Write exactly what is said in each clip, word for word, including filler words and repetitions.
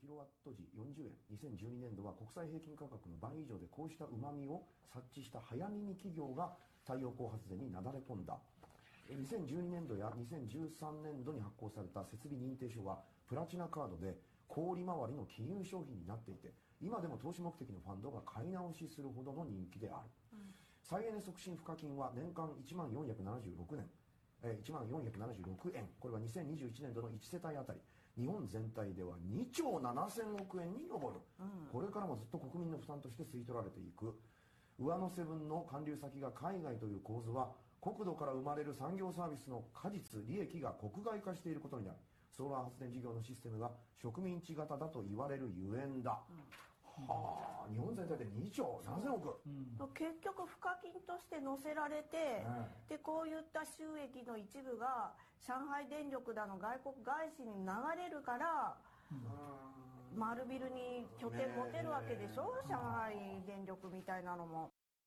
キロワット時よんじゅうえん、にせんじゅうにねんどは国際平均価格の倍以上で、こうしたうまみを察知した早耳企業が太陽光発電になだれ込んだ。にせんじゅうにねんどやにせんじゅうさんねんどに発行された設備認定書はプラチナカードで小売回りの金融商品になっていて、今でも投資目的のファンドが買い直しするほどの人気である、うん、再エネ促進賦課金は年間いちまんよんひゃくななじゅうろくねんえいちまんよんひゃくななじゅうろくえん、これはにせんにじゅういちねん度のいち世帯あたり日本全体ではにちょうななせんおくえんに上る、うん、これからもずっと国民の負担として吸い取られていく。上乗せ分の還流先が海外という構図は、国土から生まれる産業サービスの果実利益が国外化していることになる。ソーラー発電事業のシステムが植民地型だと言われるゆえんだ、うん、はあ、日本全体でにちょうななせんおく、うん、 結局賦課金として載せられて、ね、でこういった収益の一部が上海電力だの外国外資に流れるから、うん、丸ビルに拠点持てるわけでしょ、ね、上海電力みたいなのも。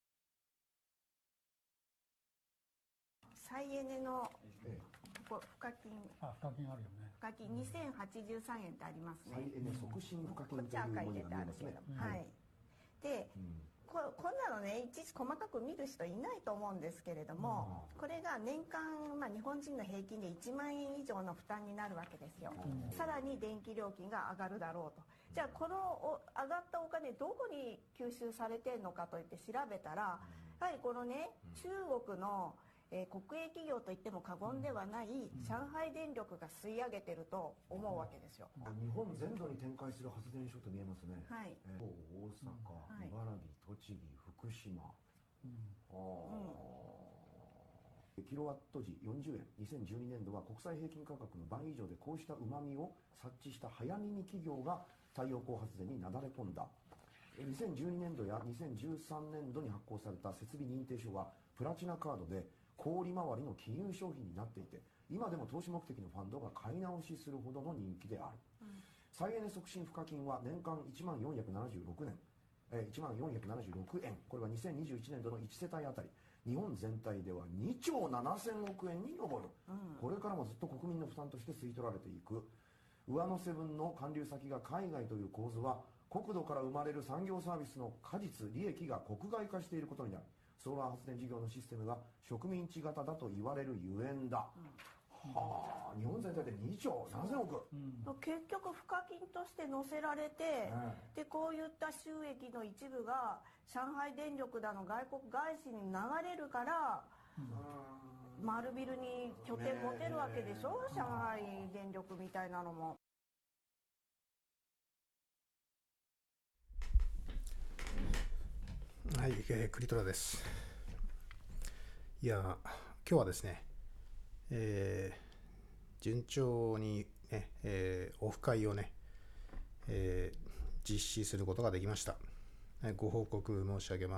再エネの付加金、 あ、付加金あるよね。 付加金にせんはちじゅうさんえんってありますね。 再エネ促進付加金というものが見えますね。 はい。で、うん、こ, こんなのねいちいち細かく見る人いないと思うんですけれども、うん、これが年間、まあ、日本人の平均でいちまんえん以上の負担になるわけですよ、うん、さらに電気料金が上がるだろうと。じゃあこの上がったお金どこに吸収されてるのかといって調べたら、やはりこのね中国のえー、国営企業といっても過言ではない上海電力が吸い上げてると思うわけですよ。 日本全土に展開する発電所と見えますね、 はい、 えー、大阪、はい、茨城、栃木、福島、うん、あうん、キロワット時よんじゅうえん、にせんじゅうにねんどは国際平均価格の倍以上で、こうしたうまみを察知した早耳企業が太陽光発電になだれ込んだ。にせんじゅうにねんどやにせんじゅうさんねんどに発行された設備認定書はプラチナカードで小売回りの金融商品になっていて、今でも投資目的のファンドが買い直しするほどの人気である、うん、再エネ促進賦課金は年間いちまんよんひゃくななじゅうろくねんえいちまんよんひゃくななじゅうろくえん、これはにせんにじゅういちねん度のいち世帯あたり日本全体ではにちょうななせんおくえんに上る、うん、これからもずっと国民の負担として吸い取られていく。上乗せ分の還流先が海外という構図は、国土から生まれる産業サービスの果実利益が国外化していることになる。ソーラー発電事業のシステムが植民地型だと言われるゆえんだ、うん、はあ、日本全体でにちょうななせんおく、うん、 結局賦課金として載せられて、ね、でこういった収益の一部が上海電力だの外国外資に流れるから、うん、丸ビルに拠点持てるわけでしょ、ね、上海電力みたいなのも。 はい、えー、クリトラです。いや、今日はですね、えー、順調にね、えー、オフ会をね、えー、実施することができました。ご報告申し上げます。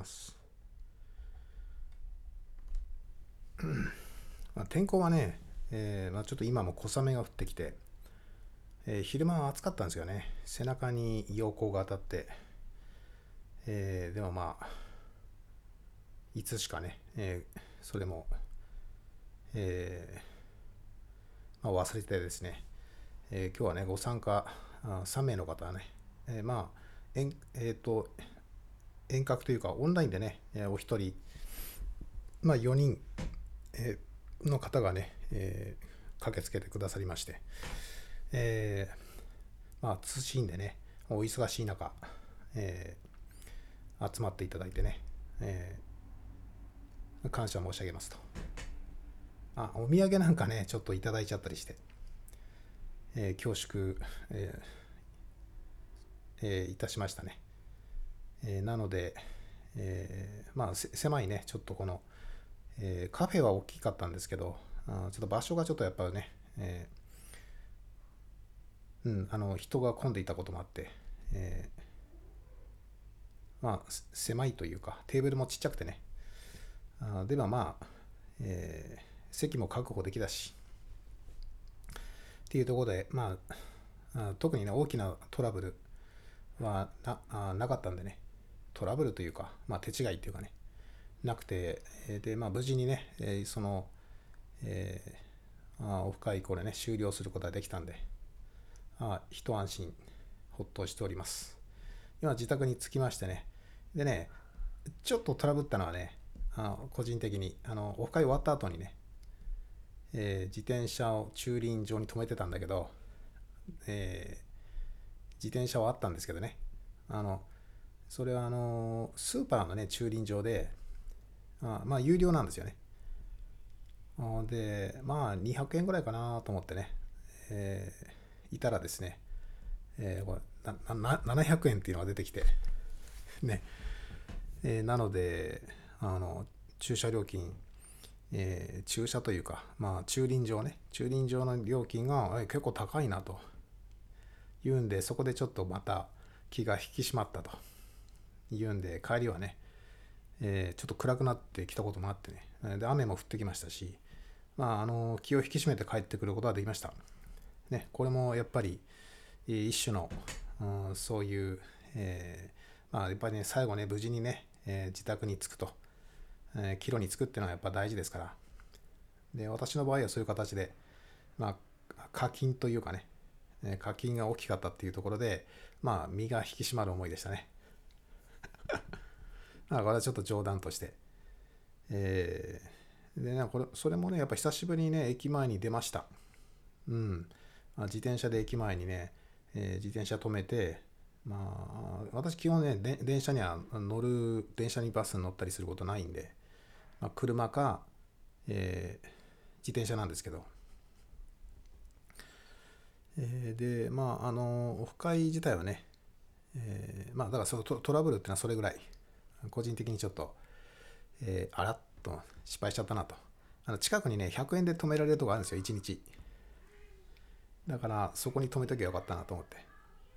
まあ、天候はね、えーまあ、ちょっと今も小雨が降ってきて、えー、昼間は暑かったんですよね。背中に陽光が当たって、えー、でもまあいつしかね、えー、それも、えーまあ、忘れてですね、えー、今日はねご参加さんめいの方はね、えー、まあ遠、えー、と遠隔というかオンラインでね、えー、お一人、まあ、よにん、えー、の方がね、えー、駆けつけてくださりまして、えー、まあ謹んでねお忙しい中、えー集まっていただいてね、えー、感謝申し上げますと。あ、お土産なんかね、ちょっといただいちゃったりして、えー、恐縮、えーえー、いたしましたね。えー、なので、えー、まあ狭いね、ちょっとこの、えー、カフェは大きかったんですけど、あちょっと場所がちょっとやっぱりね、えー、うん、あの人が混んでいたこともあって、えーまあ、狭いというか、テーブルもちっちゃくてね。あでもまあ、えー、席も確保できたし、っていうところで、まあ、あ特にね、大きなトラブルは な, あなかったんでね、トラブルというか、まあ、手違いっていうかね、なくて、で、まあ、無事にね、えー、その、えー、あオフ会これね、終了することができたんで、あ一安心、 ほっとしております。今自宅に着きましてね。でね、ちょっとトラブったのはね、あの個人的にあのオフ会終わった後にね、えー自転車を駐輪場に止めてたんだけど、えー自転車はあったんですけどね、あのそれはあのスーパーのね駐輪場で、あまあ有料なんですよね。あでまあにひゃくえんぐらいかなと思ってね、えーいたらですね、えーこれななななひゃくえんっていうのが出てきてね、えーなのであの駐車料金、えー駐車というか、まあ駐輪場ね、駐輪場の料金がえー結構高いなと言うんで、そこでちょっとまた気が引き締まったと言うんで、帰りはね、えーちょっと暗くなってきたこともあってね、で雨も降ってきましたし、まああの気を引き締めて帰ってくることができました。ね、これもやっぱりえー一種の、うん、そういう、えーまあやっぱりね最後ね無事にね、えー自宅に着くと、えー帰路に着くっていうのはやっぱ大事ですから。で私の場合はそういう形で、まあ課金というかね、えー課金が大きかったっていうところで、まあ身が引き締まる思いでしたね。まあこれはちょっと冗談として、えーでね、これそれもねやっぱ久しぶりにね駅前に出ました。うん、あ自転車で駅前にね、えー自転車止めて、まあ私基本ねで電車には乗る電車にバスに乗ったりすることないんで、まあ、車か、えー自転車なんですけど、えーでまああのオフ会自体はね、えーまあだからそのトトラブルっていうのはそれぐらい個人的にちょっと、えーあらっと失敗しちゃったなと。あの近くにねひゃくえんで止められるとこあるんですよいちにち。だからそこに止めときゃよかったなと思って。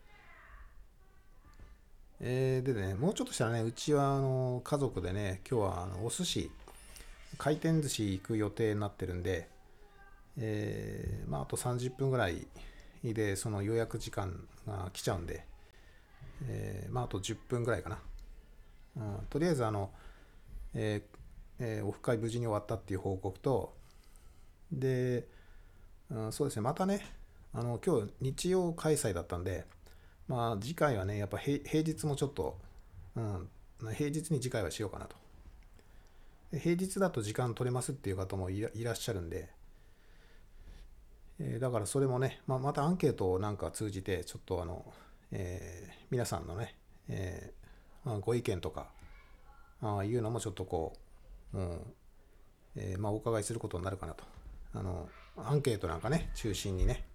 えーでね、もうちょっとしたらね、うちはあの家族でね、今日はあのお寿司、回転寿司行く予定になってるんで、えーまあ、あとさんじゅっぷんぐらいでその予約時間が来ちゃうんで、えーまあ、あとじゅっぷんぐらいかな。うん、とりあえずあの、えーえーオフ会無事に終わったっていう報告と、で、うん、そうですね、またね、あの今日日曜開催だったんで、まあ次回はね、やっぱ平平日もちょっと、うん、平日に次回はしようかなと。平日だと時間取れますっていう方もいらいらっしゃるんで、えーだからそれもね、まあ、またアンケートをなんか通じて、ちょっとあの、えー皆さんのね、えーまあご意見とか、ああいうのもちょっとこう、うんえーまあ、お伺いすることになるかなと。あの、アンケートなんかね、中心にね。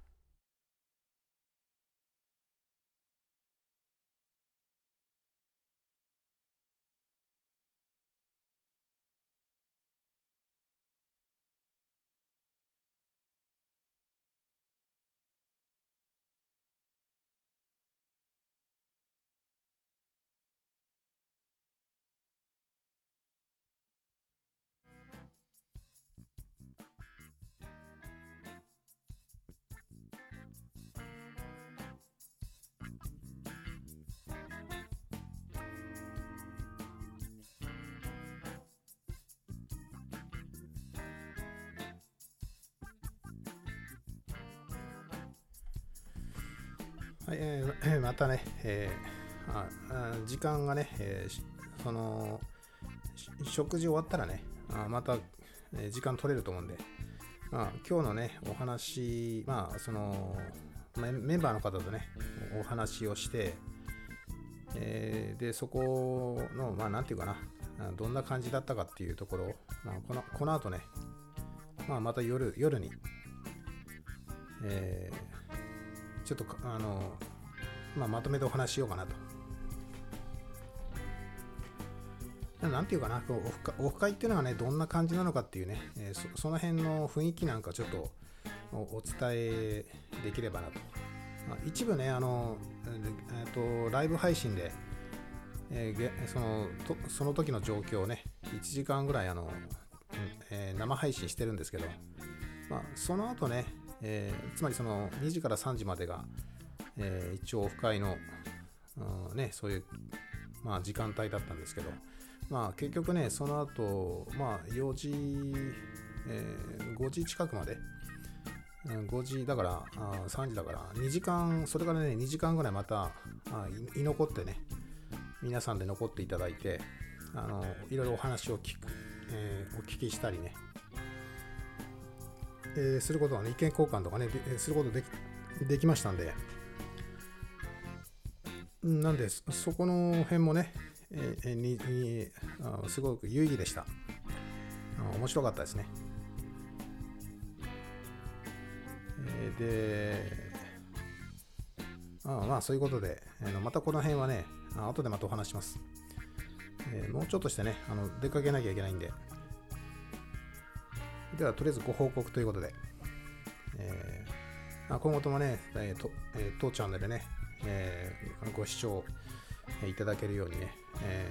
はい、えーまたね、えーああ時間がね、えーしその、し食事終わったらね、あまた、えー時間取れると思うんで、まあ、今日のね、お話、まあ、その、メメンバーの方とね、お話をして、えーで、そこの、まあ、なんていうかな、あどんな感じだったかっていうところを、まあ、この、この後ね、まあ、また夜、夜に、えーちょっとか、あの、まあ、まとめてお話ししようかなと。なんていうかな、こうオフ会オフ会っていうのはね、どんな感じなのかっていうね、えーそ、その辺の雰囲気なんかちょっとお、お伝えできればなと。まあ、一部ね、あの、えーと、ライブ配信で、えーげそのと、その時の状況をね、いちじかんぐらいあの、うんえー生配信してるんですけど、まあ、その後ね、えーつまりそのにじからさんじまでが、えー一応オフ会の、うんね、そういう、まあ、時間帯だったんですけど、まあ、結局ね、その後、まあ、よじ、えーごじ近くまで、 ごじだからあさんじだからにじかん、それからねにじかんぐらいまたあい居残ってね、皆さんで残っていただいて、あのいろいろお話を聞く、えー、お聞きしたりね、えー、することはね、意見交換とかねすることでき、できましたんで、なんでそこの辺もね、えー、ににあすごく有意義でした。あ面白かったですね。で、あまあそういうことで、あのまたこの辺はね、あ後でまたお話します。えー、もうちょっとしてね、あの出かけなきゃいけないんで、ではとりあえずご報告ということで、えー、今後ともね、えーとえー、当チャンネルね、えー、ご視聴いただけるようにね、え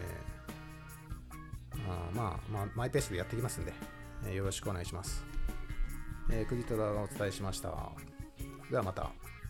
ー、あまあ、まあ、マイペースでやっていきますんで、えー、よろしくお願いします。えー、くじとらがお伝えしました。ではまた。